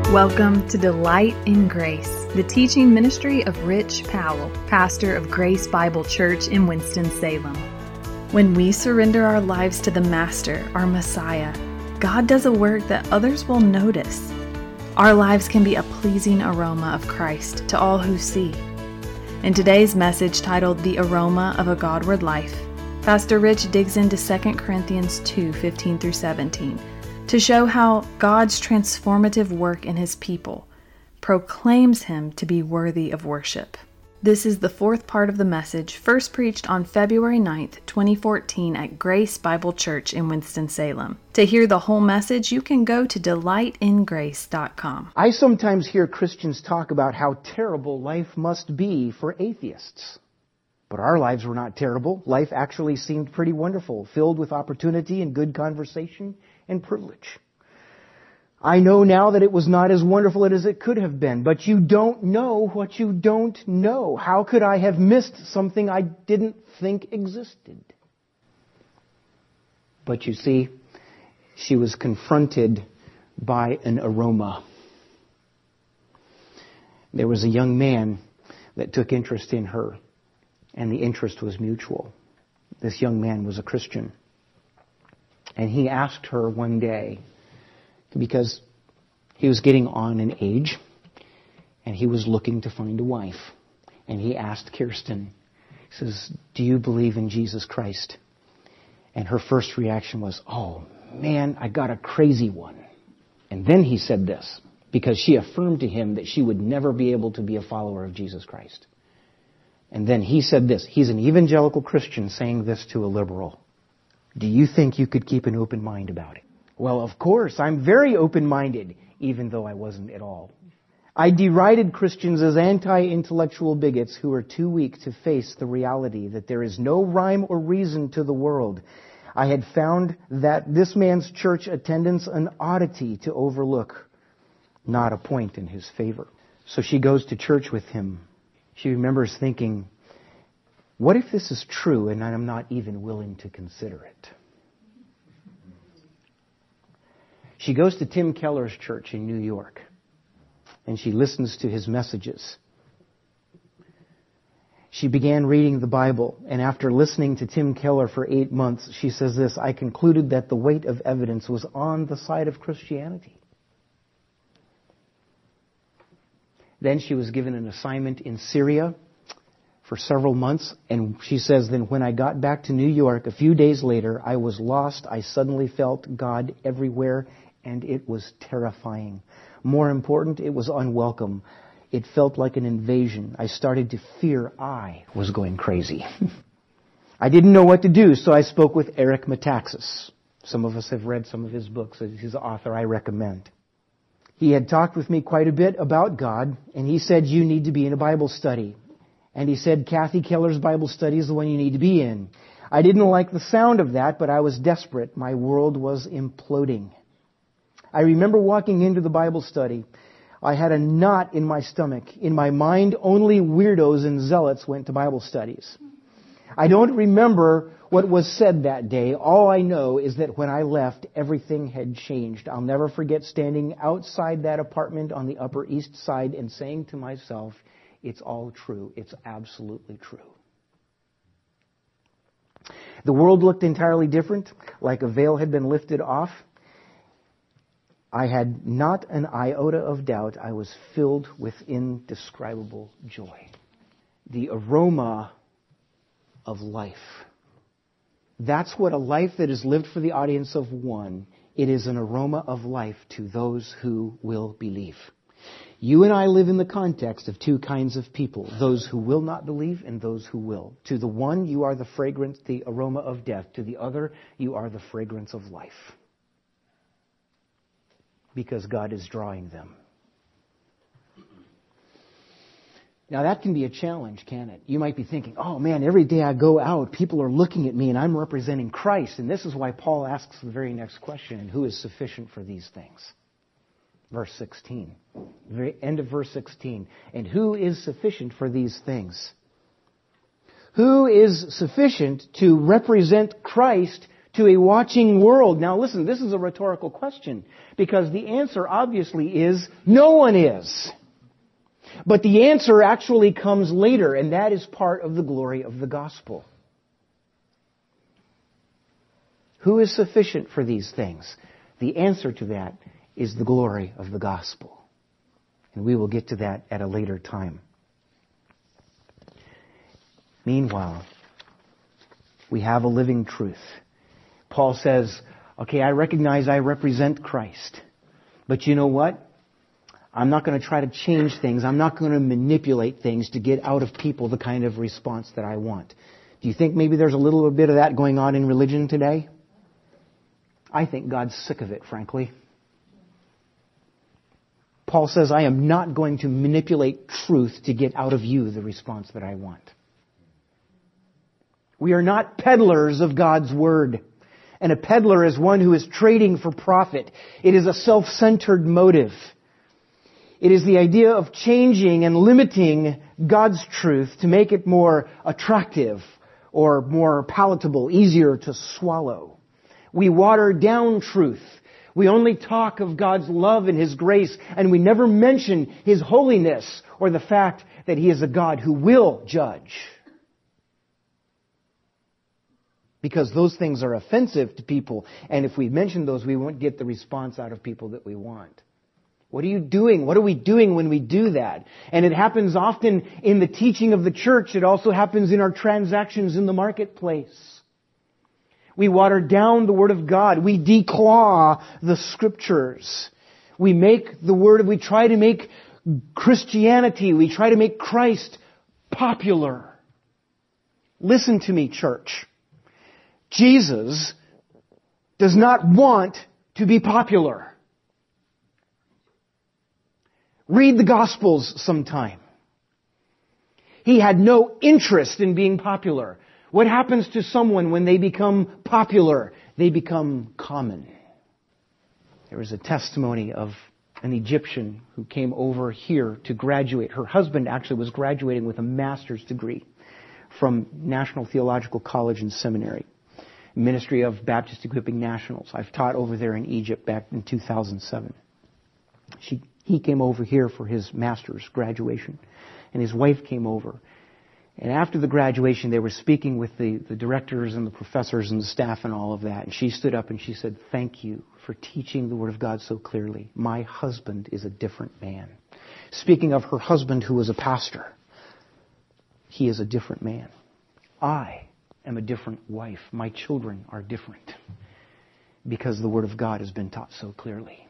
Welcome to Delight in Grace, the teaching ministry of Rich Powell, pastor of Grace Bible Church in Winston-Salem. When we surrender our lives to the Master, our Messiah, God does a work that others will notice. Our lives can be a pleasing aroma of Christ to all who see. In today's message titled The Aroma of a Godward Life, Pastor Rich digs into 2 Corinthians 2:15 through 17 to show how God's transformative work in His people proclaims Him to be worthy of worship. This is the fourth part of the message, first preached on February 9th, 2014 at Grace Bible Church in Winston-Salem. To hear the whole message, you can go to delightingrace.com. I sometimes hear Christians talk about how terrible life must be for atheists. But our lives were not terrible. Life actually seemed pretty wonderful, filled with opportunity and good conversation and privilege. I know now that it was not as wonderful as it could have been, but you don't know what you don't know. How could I have missed something I didn't think existed? But you see, she was confronted by an aroma. There was a young man that took interest in her, and the interest was mutual. This young man was a Christian. And he asked her one day, because he was getting on in age, and he was looking to find a wife. And he asked Kirsten, he says, "Do you believe in Jesus Christ?" And her first reaction was, "Oh man, I got a crazy one." And then he said this, because she affirmed to him that she would never be able to be a follower of Jesus Christ. And then he said this, he's an evangelical Christian saying this to a liberal. "Do you think you could keep an open mind about it?" Well, of course, I'm very open-minded, even though I wasn't at all. I derided Christians as anti-intellectual bigots who are too weak to face the reality that there is no rhyme or reason to the world. I had found that this man's church attendance an oddity to overlook, not a point in his favor. So she goes to church with him. She remembers thinking, what if this is true and I'm not even willing to consider it? She goes to Tim Keller's church in New York, and she listens to his messages. She began reading the Bible, and after listening to Tim Keller for 8 months, she says this, "I concluded that the weight of evidence was on the side of Christianity." Then she was given an assignment in Syria for several months, and she says, then when I got back to New York a few days later, I was lost. I suddenly felt God everywhere, and it was terrifying. More important, it was unwelcome. It felt like an invasion. I started to fear I was going crazy. I didn't know what to do, so I spoke with Eric Metaxas. Some of us have read some of his books. He's an author I recommend. He had talked with me quite a bit about God, and he said, you need to be in a Bible study. And he said, Kathy Keller's Bible study is the one you need to be in. I didn't like the sound of that, but I was desperate. My world was imploding. I remember walking into the Bible study. I had a knot in my stomach. In my mind, only weirdos and zealots went to Bible studies. I don't remember what was said that day. All I know is that when I left, everything had changed. I'll never forget standing outside that apartment on the Upper East Side and saying to myself, it's all true. It's absolutely true. The world looked entirely different, like a veil had been lifted off. I had not an iota of doubt. I was filled with indescribable joy. The aroma of life. That's what a life that is lived for the audience of one. It is an aroma of life to those who will believe. You and I live in the context of two kinds of people, those who will not believe and those who will. To the one, you are the fragrance, the aroma of death. To the other, you are the fragrance of life. Because God is drawing them. Now that can be a challenge, can it? You might be thinking, oh man, every day I go out, people are looking at me and I'm representing Christ. And this is why Paul asks the very next question, who is sufficient for these things? Verse 16. The very end of verse 16. And who is sufficient for these things? Who is sufficient to represent Christ to a watching world? Now listen, this is a rhetorical question, because the answer obviously is no one is. But the answer actually comes later, and that is part of the glory of the gospel. Who is sufficient for these things? The answer to that is the glory of the gospel. And we will get to that at a later time. Meanwhile, we have a living truth. Paul says, okay, I recognize I represent Christ. But you know what? I'm not going to try to change things. I'm not going to manipulate things to get out of people the kind of response that I want. Do you think maybe there's a little bit of that going on in religion today? I think God's sick of it, frankly. Paul says, I am not going to manipulate truth to get out of you the response that I want. We are not peddlers of God's Word. And a peddler is one who is trading for profit. It is a self-centered motive. It is the idea of changing and limiting God's truth to make it more attractive or more palatable, easier to swallow. We water down truth. We only talk of God's love and His grace, and we never mention His holiness or the fact that He is a God who will judge. Because those things are offensive to people, and if we mention those, we won't get the response out of people that we want. What are you doing? What are we doing when we do that? And it happens often in the teaching of the church. It also happens in our transactions in the marketplace. We water down the Word of God. We declaw the Scriptures. We try to make Christianity, we try to make Christ popular. Listen to me, church. Jesus does not want to be popular. Read the Gospels sometime. He had no interest in being popular. What happens to someone when they become popular? They become common. There was a testimony of an Egyptian who came over here to graduate. Her husband actually was graduating with a master's degree from National Theological College and Seminary, Ministry of Baptist Equipping Nationals. I've taught over there in Egypt back in 2007. He came over here for his master's graduation, and his wife came over. And after the graduation, they were speaking with the directors and the professors and the staff and all of that. And she stood up and she said, "Thank you for teaching the Word of God so clearly. My husband is a different man." Speaking of her husband who was a pastor, he is a different man. I am a different wife. My children are different because the Word of God has been taught so clearly.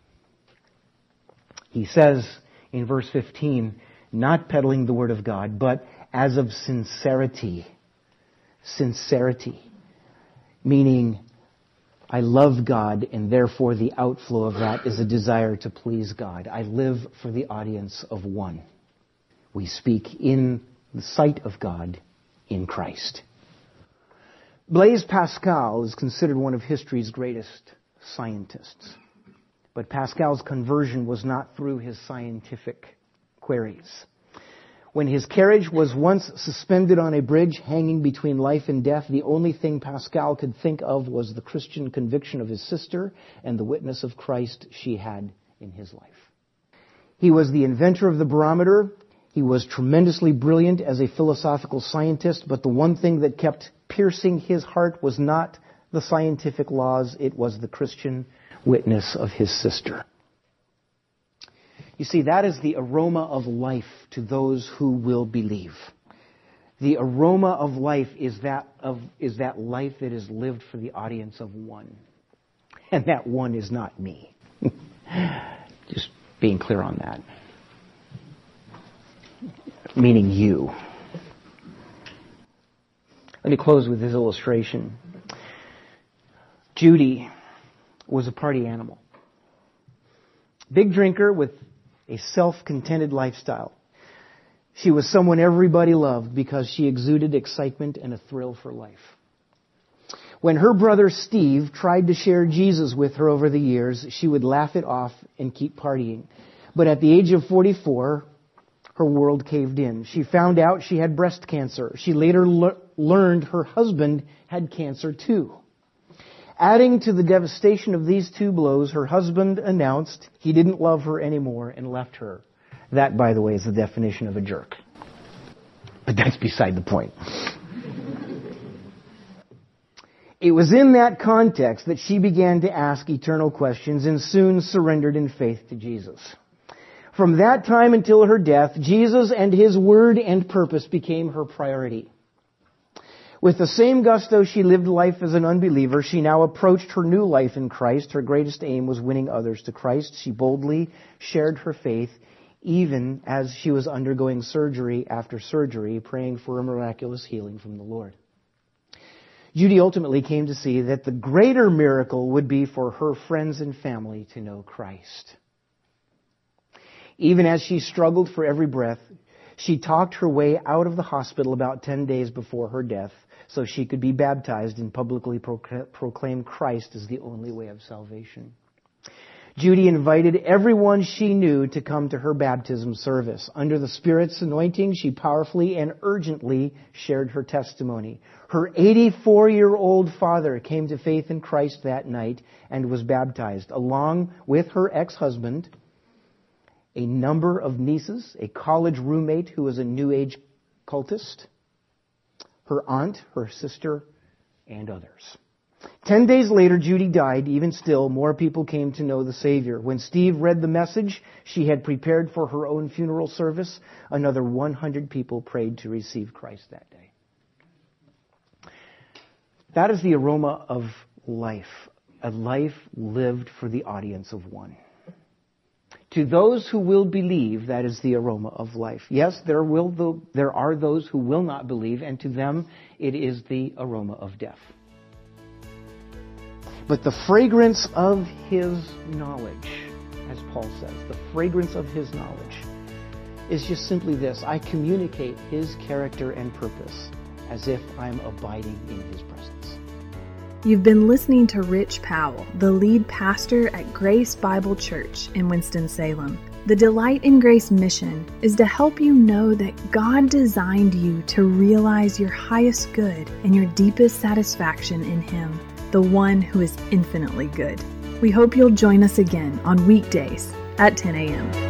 He says in verse 15, not peddling the Word of God, but as of sincerity. Sincerity. Meaning, I love God, and therefore the outflow of that is a desire to please God. I live for the audience of one. We speak in the sight of God in Christ. Blaise Pascal is considered one of history's greatest scientists. But Pascal's conversion was not through his scientific queries. When his carriage was once suspended on a bridge hanging between life and death, the only thing Pascal could think of was the Christian conviction of his sister and the witness of Christ she had in his life. He was the inventor of the barometer. He was tremendously brilliant as a philosophical scientist, but the one thing that kept piercing his heart was not the scientific laws, it was the Christian witness of his sister. You see, that is the aroma of life to those who will believe. The aroma of life is that life that is lived for the audience of one. And that one is not me. Just being clear on that. Meaning you. Let me close with this illustration. Judy was a party animal. Big drinker with a self-contented lifestyle. She was someone everybody loved because she exuded excitement and a thrill for life. When her brother Steve tried to share Jesus with her over the years, she would laugh it off and keep partying. But at the age of 44, her world caved in. She found out she had breast cancer. She later learned her husband had cancer too. Adding to the devastation of these two blows, her husband announced he didn't love her anymore and left her. That, by the way, is the definition of a jerk. But that's beside the point. It was in that context that she began to ask eternal questions and soon surrendered in faith to Jesus. From that time until her death, Jesus and His word and purpose became her priority. With the same gusto she lived life as an unbeliever, she now approached her new life in Christ. Her greatest aim was winning others to Christ. She boldly shared her faith, even as she was undergoing surgery after surgery, praying for a miraculous healing from the Lord. Judy ultimately came to see that the greater miracle would be for her friends and family to know Christ. Even as she struggled for every breath, she talked her way out of the hospital about 10 days before her death so she could be baptized and publicly proclaim Christ as the only way of salvation. Judy invited everyone she knew to come to her baptism service. Under the Spirit's anointing, she powerfully and urgently shared her testimony. Her 84-year-old father came to faith in Christ that night and was baptized, along with her ex-husband, a number of nieces, a college roommate who was a New Age cultist, her aunt, her sister, and others. 10 days later, Judy died. Even still, more people came to know the Savior. When Steve read the message she had prepared for her own funeral service, another 100 people prayed to receive Christ that day. That is the aroma of life, a life lived for the audience of one. To those who will believe, that is the aroma of life. Yes, there are those who will not believe, and to them it is the aroma of death. But the fragrance of His knowledge, as Paul says, the fragrance of His knowledge is just simply this: I communicate His character and purpose as if I'm abiding in His presence. You've been listening to Rich Powell, the lead pastor at Grace Bible Church in Winston-Salem. The Delight in Grace mission is to help you know that God designed you to realize your highest good and your deepest satisfaction in Him, the one who is infinitely good. We hope you'll join us again on weekdays at 10 a.m.